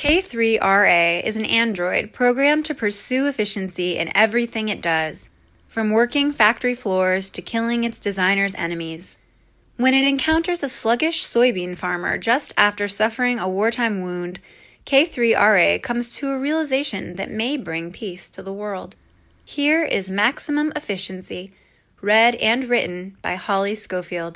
K3RA is an android programmed to pursue efficiency in everything it does, from working factory floors to killing its designer's enemies. When it encounters a sluggish soybean farmer just after suffering a wartime wound, K3RA comes to a realization that may bring peace to the world. Here is Maximum Efficiency, read and written by Holly Schofield.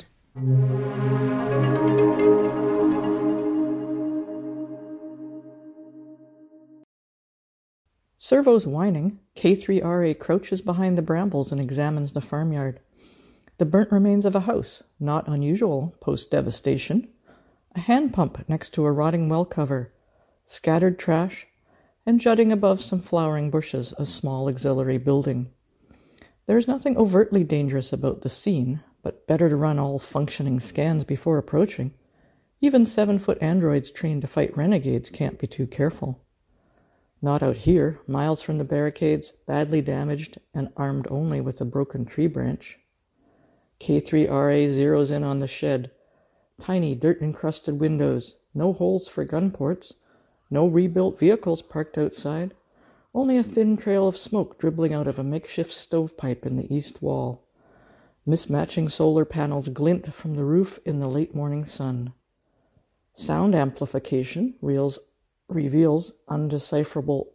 Servos whining, K3RA crouches behind the brambles and examines the farmyard. The burnt remains of a house, not unusual post-devastation, a hand pump next to a rotting well cover, scattered trash, and jutting above some flowering bushes, a small auxiliary building. There is nothing overtly dangerous about the scene, but better to run all functioning scans before approaching. Even 7-foot androids trained to fight renegades can't be too careful. Not out here, miles from the barricades, badly damaged and armed only with a broken tree branch. K3RA zeroes in on the shed. Tiny, dirt-encrusted windows, no holes for gun ports, no rebuilt vehicles parked outside, only a thin trail of smoke dribbling out of a makeshift stovepipe in the east wall. Mismatching solar panels glint from the roof in the late morning sun. Sound amplification reveals undecipherable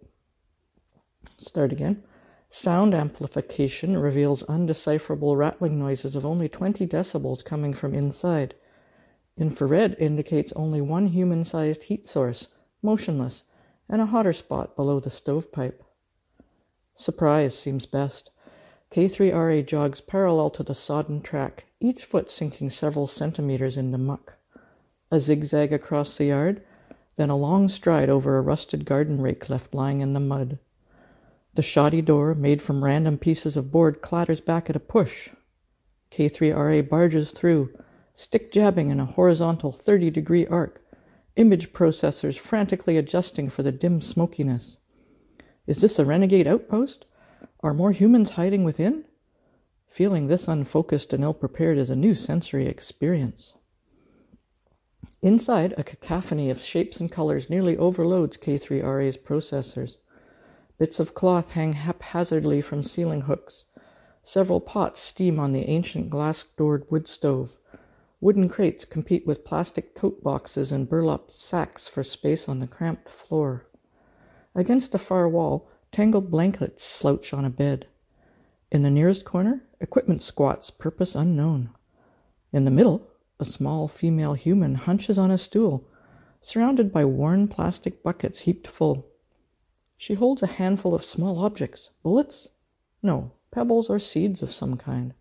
rattling noises of only 20 decibels coming from inside. Infrared indicates only one human-sized heat source, motionless, and a hotter spot below the stovepipe. Surprise seems best. K3RA jogs parallel to the sodden track, each foot sinking several centimeters into muck. A zigzag across the yard, then a long stride over a rusted garden rake left lying in the mud. The shoddy door, made from random pieces of board, clatters back at a push. K3RA barges through, stick jabbing in a horizontal 30-degree arc, image processors frantically adjusting for the dim smokiness. Is this a renegade outpost? Are more humans hiding within? Feeling this unfocused and ill-prepared is a new sensory experience. Inside, a cacophony of shapes and colors nearly overloads K3RA's processors. Bits of cloth hang haphazardly from ceiling hooks. Several pots steam on the ancient glass-doored wood stove. Wooden crates compete with plastic tote boxes and burlap sacks for space on the cramped floor. Against the far wall, tangled blankets slouch on a bed. In the nearest corner, equipment squats, purpose unknown. In the middle, a small female human hunches on a stool, surrounded by worn plastic buckets heaped full. She holds a handful of small objects. Bullets? No, pebbles or seeds of some kind.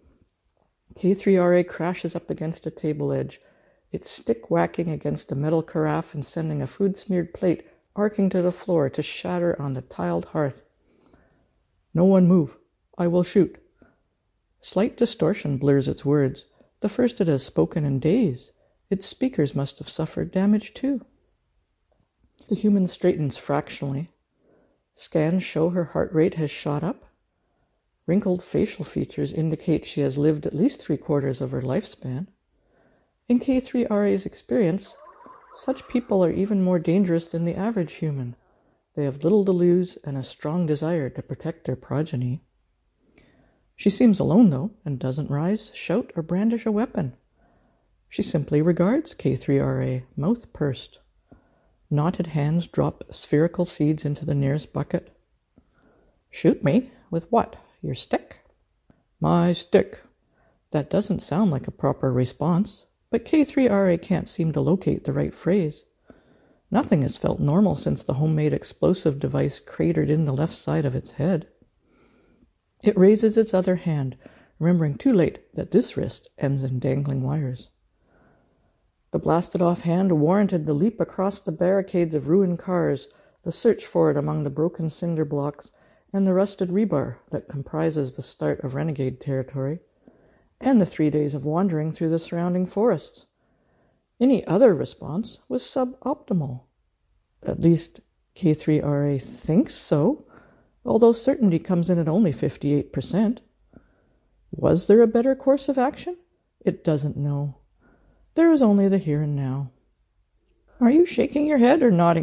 K3RA crashes up against a table edge, its stick whacking against a metal carafe and sending a food-smeared plate arcing to the floor to shatter on the tiled hearth. No one move. I will shoot. Slight distortion blurs its words. The first it has spoken in days. Its speakers must have suffered damage too. The human straightens fractionally. Scans show her heart rate has shot up. Wrinkled facial features indicate she has lived at least 3/4 of her lifespan. In K3RA's experience, such people are even more dangerous than the average human. They have little to lose and a strong desire to protect their progeny. She seems alone, though, and doesn't rise, shout, or brandish a weapon. She simply regards K3RA, mouth pursed. Knotted hands drop spherical seeds into the nearest bucket. Shoot me? With what? Your stick? My stick. That doesn't sound like a proper response, but K3RA can't seem to locate the right phrase. Nothing has felt normal since the homemade explosive device cratered in the left side of its head. It raises its other hand, remembering too late that this wrist ends in dangling wires. The blasted-off hand warranted the leap across the barricades of ruined cars, the search for it among the broken cinder blocks, and the rusted rebar that comprises the start of renegade territory, and the 3 days of wandering through the surrounding forests. Any other response was suboptimal. At least K3RA thinks so, although certainty comes in at only 58%. Was there a better course of action? It doesn't know. There is only the here and now. Are you shaking your head or nodding it?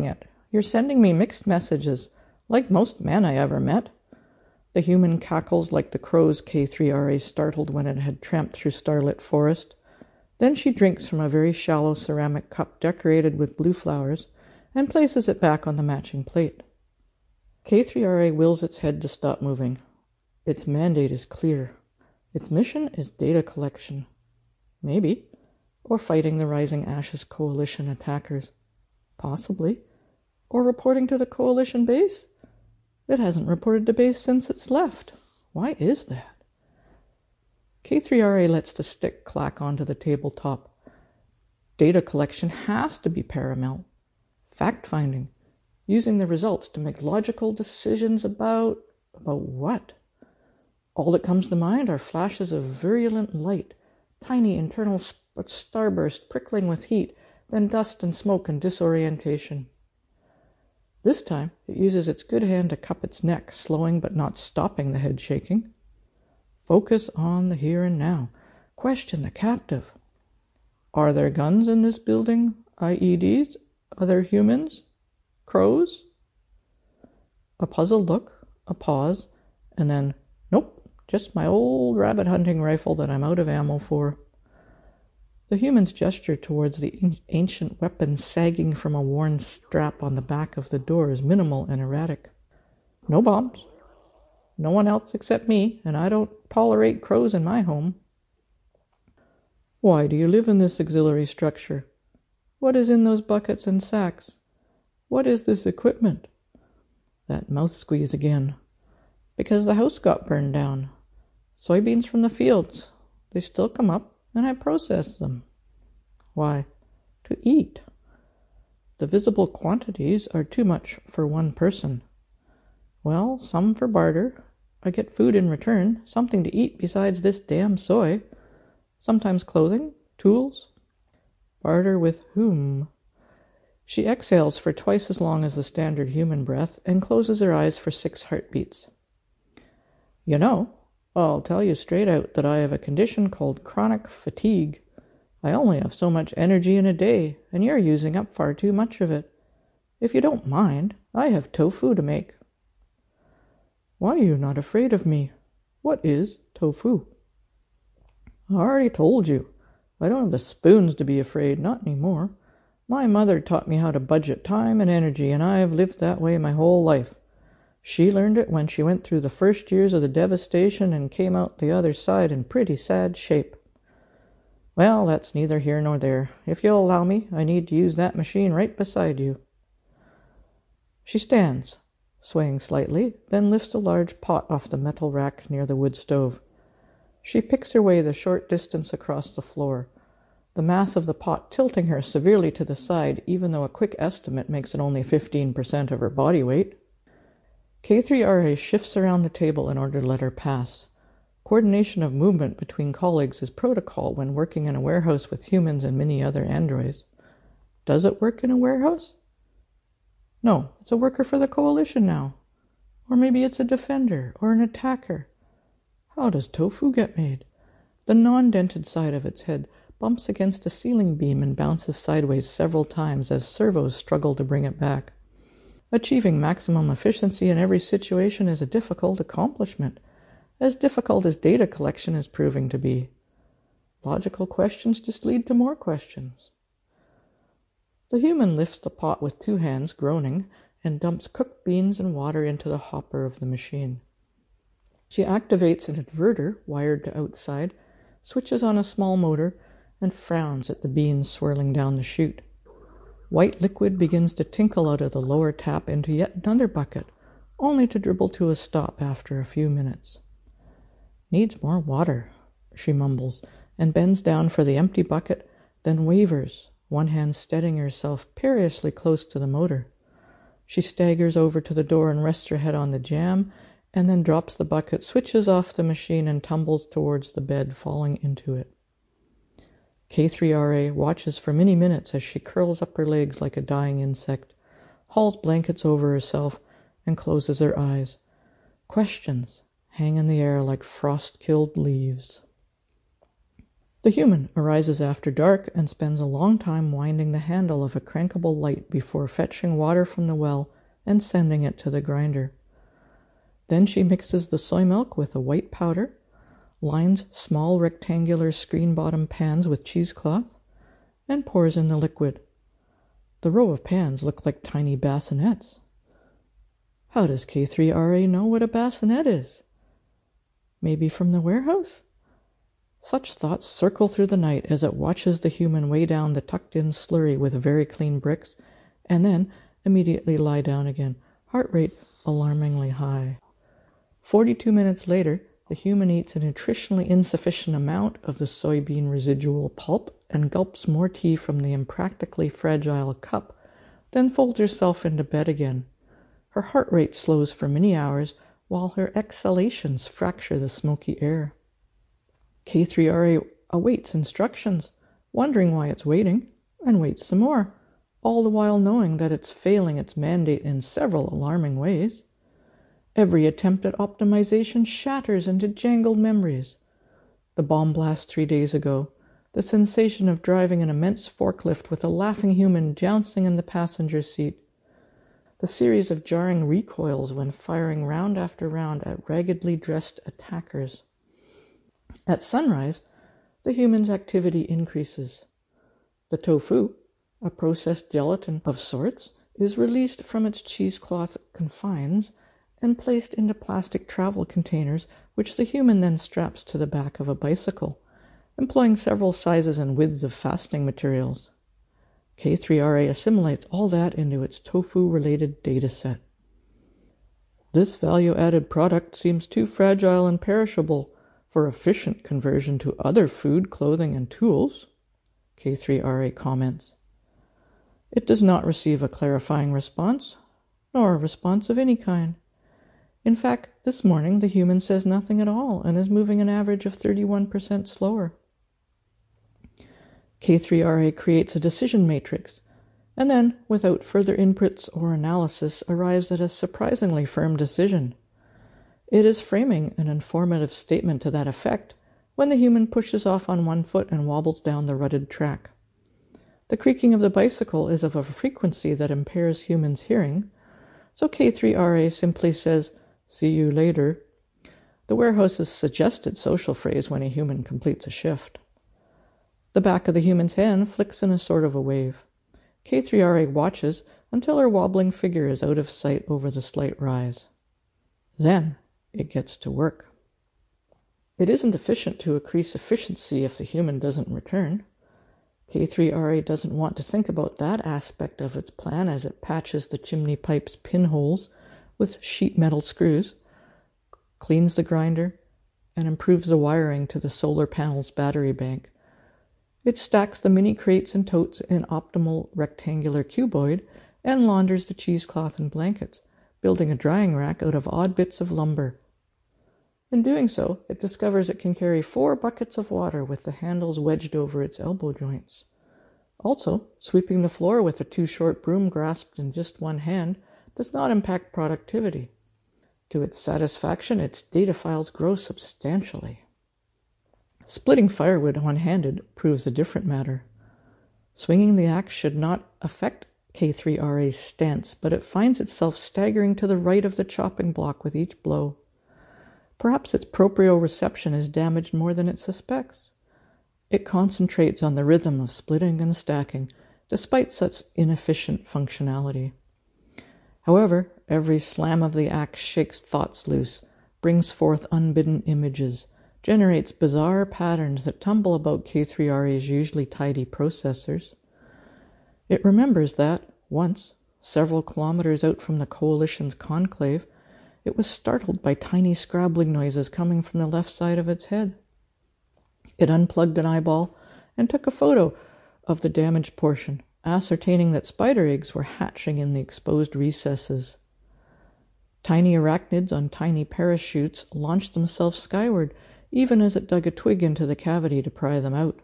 You're sending me mixed messages, like most men I ever met. The human cackles like the crows K3RA startled when it had tramped through starlit forest. Then she drinks from a very shallow ceramic cup decorated with blue flowers and places it back on the matching plate. K3RA wills its head to stop moving. Its mandate is clear. Its mission is data collection. Maybe. Or fighting the Rising Ashes Coalition attackers. Possibly. Or reporting to the Coalition base? It hasn't reported to base since it's left. Why is that? K3RA lets the stick clack onto the tabletop. Data collection has to be paramount. Fact-finding. Using the results to make logical decisions about what? All that comes to mind are flashes of virulent light, tiny internal starburst prickling with heat, then dust and smoke and disorientation. This time, it uses its good hand to cup its neck, slowing but not stopping the head shaking. Focus on the here and now. Question the captive. Are there guns in this building? IEDs? Other humans? Crows? A puzzled look, a pause, and then, nope, just my old rabbit hunting rifle that I'm out of ammo for. The human's gesture towards the ancient weapon sagging from a worn strap on the back of the door is minimal and erratic. No bombs. No one else except me, and I don't tolerate crows in my home. Why do you live in this auxiliary structure? What is in those buckets and sacks? What is this equipment? That mouth squeeze again. Because the house got burned down. Soybeans from the fields. They still come up, and I process them. Why? To eat. The visible quantities are too much for one person. Well, some for barter. I get food in return, something to eat besides this damn soy. Sometimes clothing, tools. Barter with whom? She exhales for twice as long as the standard human breath and closes her eyes for 6 heartbeats. You know, I'll tell you straight out that I have a condition called chronic fatigue. I only have so much energy in a day, and you're using up far too much of it. If you don't mind, I have tofu to make. Why are you not afraid of me? What is tofu? I already told you. I don't have the spoons to be afraid, not anymore. My mother taught me how to budget time and energy, and I have lived that way my whole life. She learned it when she went through the first years of the devastation and came out the other side in pretty sad shape. Well, that's neither here nor there. If you'll allow me, I need to use that machine right beside you. She stands, swaying slightly, then lifts a large pot off the metal rack near the wood stove. She picks her way the short distance across the floor, the mass of the pot tilting her severely to the side, even though a quick estimate makes it only 15% of her body weight. K3RA shifts around the table in order to let her pass. Coordination of movement between colleagues is protocol when working in a warehouse with humans and many other androids. Does it work in a warehouse? No, it's a worker for the Coalition now. Or maybe it's a defender or an attacker. How does tofu get made? The non-dented side of its head bumps against a ceiling beam and bounces sideways several times as servos struggle to bring it back. Achieving maximum efficiency in every situation is a difficult accomplishment, as difficult as data collection is proving to be. Logical questions just lead to more questions. The human lifts the pot with 2 hands, groaning, and dumps cooked beans and water into the hopper of the machine. She activates an inverter wired to outside, switches on a small motor, and frowns at the beans swirling down the chute. White liquid begins to tinkle out of the lower tap into yet another bucket, only to dribble to a stop after a few minutes. Needs more water, she mumbles, and bends down for the empty bucket, then wavers, one hand steadying herself perilously close to the motor. She staggers over to the door and rests her head on the jamb, and then drops the bucket, switches off the machine, and tumbles towards the bed, falling into it. K3RA watches for many minutes as she curls up her legs like a dying insect, hauls blankets over herself, and closes her eyes. Questions hang in the air like frost-killed leaves. The human arises after dark and spends a long time winding the handle of a crankable light before fetching water from the well and sending it to the grinder. Then she mixes the soy milk with a white powder, lines small rectangular screen-bottom pans with cheesecloth, and pours in the liquid. The row of pans look like tiny bassinets. How does K3RA know what a bassinet is? Maybe from the warehouse? Such thoughts circle through the night as it watches the human weigh down the tucked-in slurry with very clean bricks, and then immediately lie down again, heart rate alarmingly high. 42 minutes later, the human eats a nutritionally insufficient amount of the soybean residual pulp and gulps more tea from the impractically fragile cup, then folds herself into bed again. Her heart rate slows for many hours, while her exhalations fracture the smoky air. K3RA awaits instructions, wondering why it's waiting, and waits some more, all the while knowing that it's failing its mandate in several alarming ways. Every attempt at optimization shatters into jangled memories. The bomb blast 3 days ago, the sensation of driving an immense forklift with a laughing human jouncing in the passenger seat, the series of jarring recoils when firing round after round at raggedly dressed attackers. At sunrise, the human's activity increases. The tofu, a processed gelatin of sorts, is released from its cheesecloth confines and placed into plastic travel containers, which the human then straps to the back of a bicycle, employing several sizes and widths of fastening materials. K3RA assimilates all that into its tofu-related data set. This value-added product seems too fragile and perishable for efficient conversion to other food, clothing, and tools, K3RA comments. It does not receive a clarifying response, nor a response of any kind. In fact, this morning the human says nothing at all and is moving an average of 31% slower. K3RA creates a decision matrix, and then, without further inputs or analysis, arrives at a surprisingly firm decision. It is framing an informative statement to that effect when the human pushes off on one foot and wobbles down the rutted track. The creaking of the bicycle is of a frequency that impairs humans' hearing, so K3RA simply says, "See you later," the warehouse's suggested social phrase when a human completes a shift. The back of the human's hand flicks in a sort of a wave. K3RA watches until her wobbling figure is out of sight over the slight rise. Then it gets to work. It isn't efficient to increase efficiency if the human doesn't return. K3RA doesn't want to think about that aspect of its plan as it patches the chimney pipe's pinholes with sheet metal screws, cleans the grinder, and improves the wiring to the solar panel's battery bank. It stacks the mini crates and totes in optimal rectangular cuboid and launders the cheesecloth and blankets, building a drying rack out of odd bits of lumber. In doing so, it discovers it can carry 4 buckets of water with the handles wedged over its elbow joints. Also, sweeping the floor with a too-short broom grasped in just one hand does not impact productivity. To its satisfaction, its data files grow substantially. Splitting firewood one-handed proves a different matter. Swinging the axe should not affect K3RA's stance, but it finds itself staggering to the right of the chopping block with each blow. Perhaps its proprioception is damaged more than it suspects. It concentrates on the rhythm of splitting and stacking, despite such inefficient functionality. However, every slam of the axe shakes thoughts loose, brings forth unbidden images, generates bizarre patterns that tumble about K3RA's usually tidy processors. It remembers that, once, several kilometers out from the Coalition's conclave, it was startled by tiny scrabbling noises coming from the left side of its head. It unplugged an eyeball and took a photo of the damaged portion, ascertaining that spider eggs were hatching in the exposed recesses. Tiny arachnids on tiny parachutes launched themselves skyward, even as it dug a twig into the cavity to pry them out.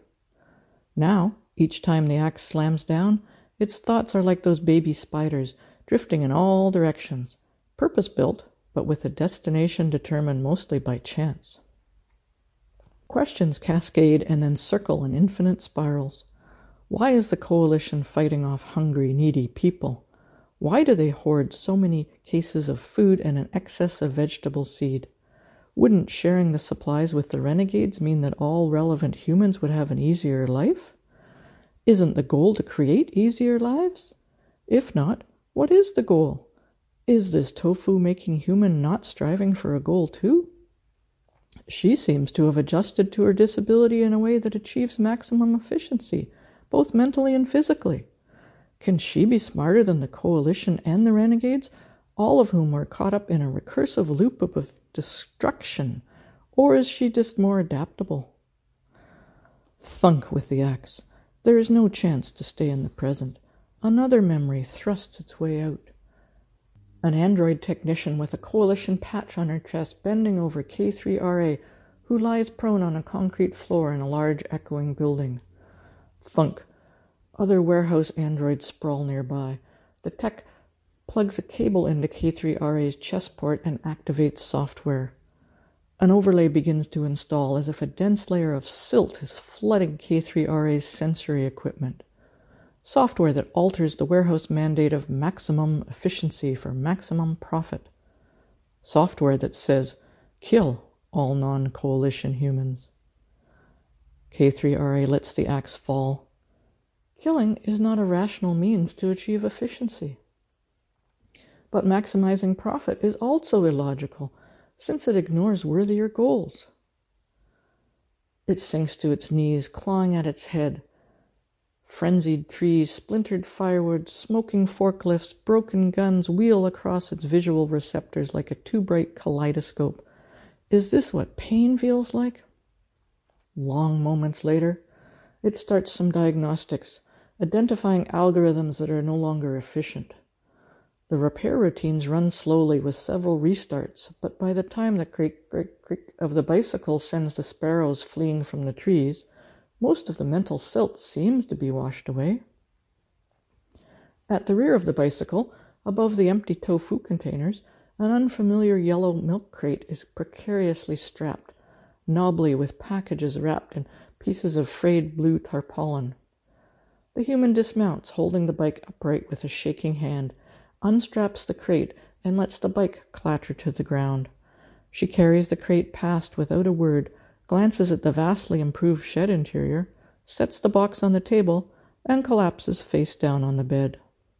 Now, each time the axe slams down, its thoughts are like those baby spiders, drifting in all directions, purpose-built, but with a destination determined mostly by chance. Questions cascade and then circle in infinite spirals. Why is the coalition fighting off hungry, needy people? Why do they hoard so many cases of food and an excess of vegetable seed? Wouldn't sharing the supplies with the renegades mean that all relevant humans would have an easier life? Isn't the goal to create easier lives? If not, what is the goal? Is this tofu-making human not striving for a goal too? She seems to have adjusted to her disability in a way that achieves maximum efficiency, both mentally and physically. Can she be smarter than the coalition and the renegades, all of whom were caught up in a recursive loop of destruction, or is she just more adaptable? Thunk with the axe. There is no chance to stay in the present. Another memory thrusts its way out. An android technician with a coalition patch on her chest bending over K3RA, who lies prone on a concrete floor in a large echoing building. Thunk. Other warehouse androids sprawl nearby. The tech plugs a cable into K3RA's chest port and activates software. An overlay begins to install as if a dense layer of silt is flooding K3RA's sensory equipment. Software that alters the warehouse mandate of maximum efficiency for maximum profit. Software that says, kill all non-coalition humans. K3RA lets the axe fall. Killing is not a rational means to achieve efficiency. But maximizing profit is also illogical, since it ignores worthier goals. It sinks to its knees, clawing at its head. Frenzied trees, splintered firewood, smoking forklifts, broken guns wheel across its visual receptors like a too-bright kaleidoscope. Is this what pain feels like? Long moments later, it starts some diagnostics, identifying algorithms that are no longer efficient. The repair routines run slowly with several restarts, but by the time the creak, creak, creak of the bicycle sends the sparrows fleeing from the trees, most of the mental silt seems to be washed away. At the rear of the bicycle, above the empty tofu containers, an unfamiliar yellow milk crate is precariously strapped, knobbly with packages wrapped in pieces of frayed blue tarpaulin. The human dismounts, holding the bike upright with a shaking hand, unstraps the crate and lets the bike clatter to the ground. She carries the crate past without a word, glances at the vastly improved shed interior, sets the box on the table, and collapses face down on the bed.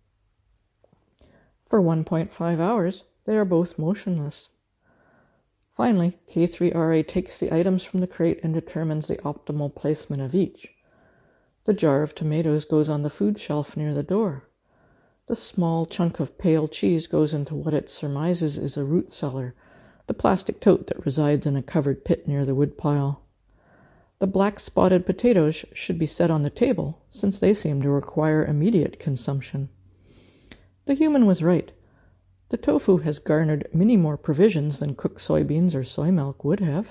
For 1.5 hours, they are both motionless. Finally, K3RA takes the items from the crate and determines the optimal placement of each. The jar of tomatoes goes on the food shelf near the door. The small chunk of pale cheese goes into what it surmises is a root cellar, the plastic tote that resides in a covered pit near the woodpile. The black spotted potatoes should be set on the table, since they seem to require immediate consumption. The human was right. The tofu has garnered many more provisions than cooked soybeans or soy milk would have.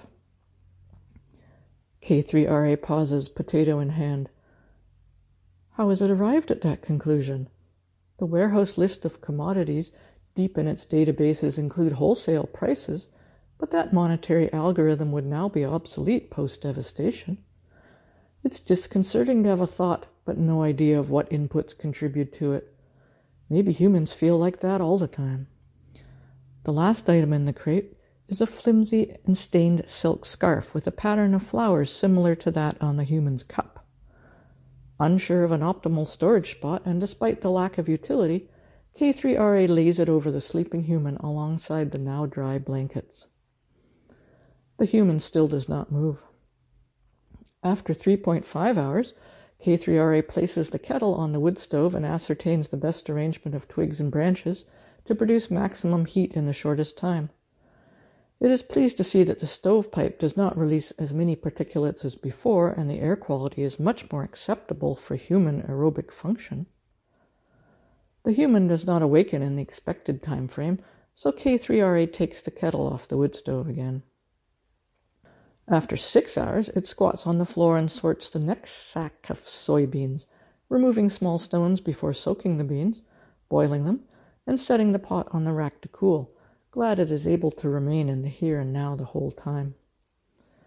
K3RA pauses, potato in hand. How has it arrived at that conclusion? The warehouse list of commodities deep in its databases include wholesale prices, but that monetary algorithm would now be obsolete post-devastation. It's disconcerting to have a thought, but no idea of what inputs contribute to it. Maybe humans feel like that all the time. The last item in the crate is a flimsy and stained silk scarf with a pattern of flowers similar to that on the human's cup. Unsure of an optimal storage spot, and despite the lack of utility, K3RA lays it over the sleeping human alongside the now dry blankets. The human still does not move. After 3.5 hours, K3RA places the kettle on the wood stove and ascertains the best arrangement of twigs and branches to produce maximum heat in the shortest time. It is pleased to see that the stovepipe does not release as many particulates as before, and the air quality is much more acceptable for human aerobic function. The human does not awaken in the expected time frame, so K3RA takes the kettle off the wood stove again. After 6 hours, it squats on the floor and sorts the next sack of soybeans, removing small stones before soaking the beans, boiling them, and setting the pot on the rack to cool, glad it is able to remain in the here and now the whole time.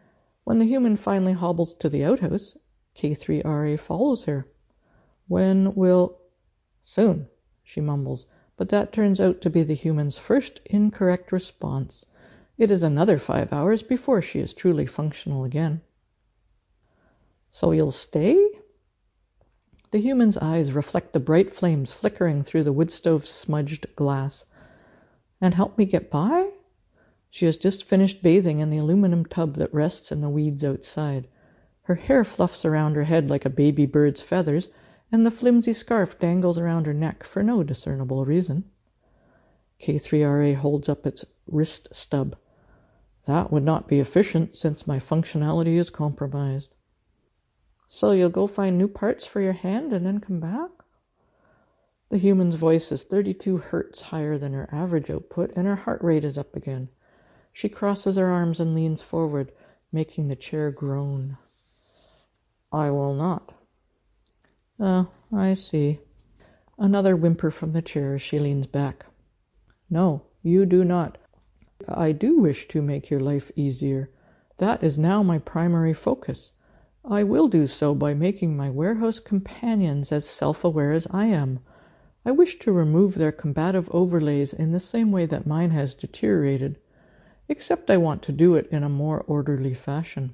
When the human finally hobbles to the outhouse, K3RA follows her. When will... Soon, she mumbles, but that turns out to be the human's first incorrect response. It is another 5 hours before she is truly functional again. So you'll stay? The human's eyes reflect the bright flames flickering through the wood stove's smudged glass. And help me get by? She has just finished bathing in the aluminum tub that rests in the weeds outside. Her hair fluffs around her head like a baby bird's feathers, and the flimsy scarf dangles around her neck for no discernible reason. K3RA holds up its wrist stub. That would not be efficient since my functionality is compromised. So you'll go find new parts for your hand and then come back? The human's voice is 32 hertz higher than her average output, and her heart rate is up again. She crosses her arms and leans forward, making the chair groan. I will not. Oh, I see. Another whimper from the chair as she leans back. No, you do not. I do wish to make your life easier. That is now my primary focus. I will do so by making my warehouse companions as self-aware as I am. I wish to remove their combative overlays in the same way that mine has deteriorated, except I want to do it in a more orderly fashion.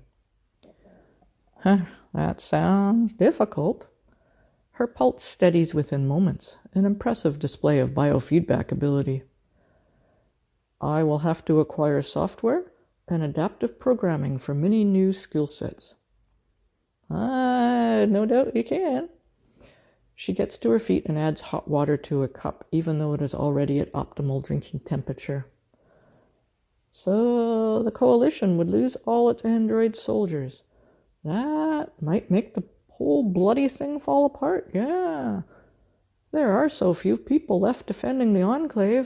That sounds difficult. Her pulse steadies within moments, an impressive display of biofeedback ability. I will have to acquire software and adaptive programming for many new skill sets. No doubt you can. She gets to her feet and adds hot water to a cup, even though it is already at optimal drinking temperature. So the Coalition would lose all its android soldiers. That might make the whole bloody thing fall apart, yeah. There are so few people left defending the Enclave.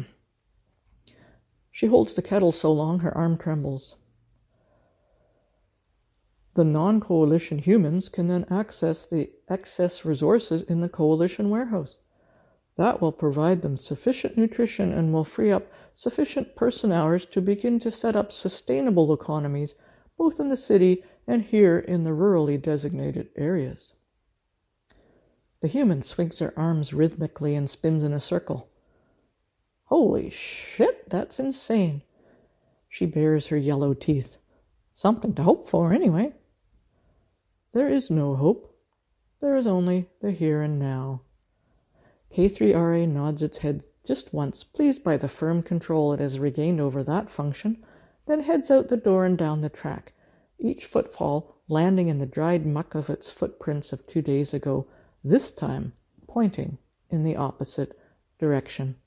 She holds the kettle so long her arm trembles. The non-Coalition humans can then access the excess resources in the Coalition warehouse. That will provide them sufficient nutrition and will free up sufficient person hours to begin to set up sustainable economies, both in the city and here in the rurally designated areas. The human swings her arms rhythmically and spins in a circle. Holy shit, that's insane. She bares her yellow teeth. Something to hope for, anyway. There is no hope. There is only the here and now. K3RA nods its head just once, pleased by the firm control it has regained over that function, then heads out the door and down the track, each footfall landing in the dried muck of its footprints of 2 days ago, this time pointing in the opposite direction.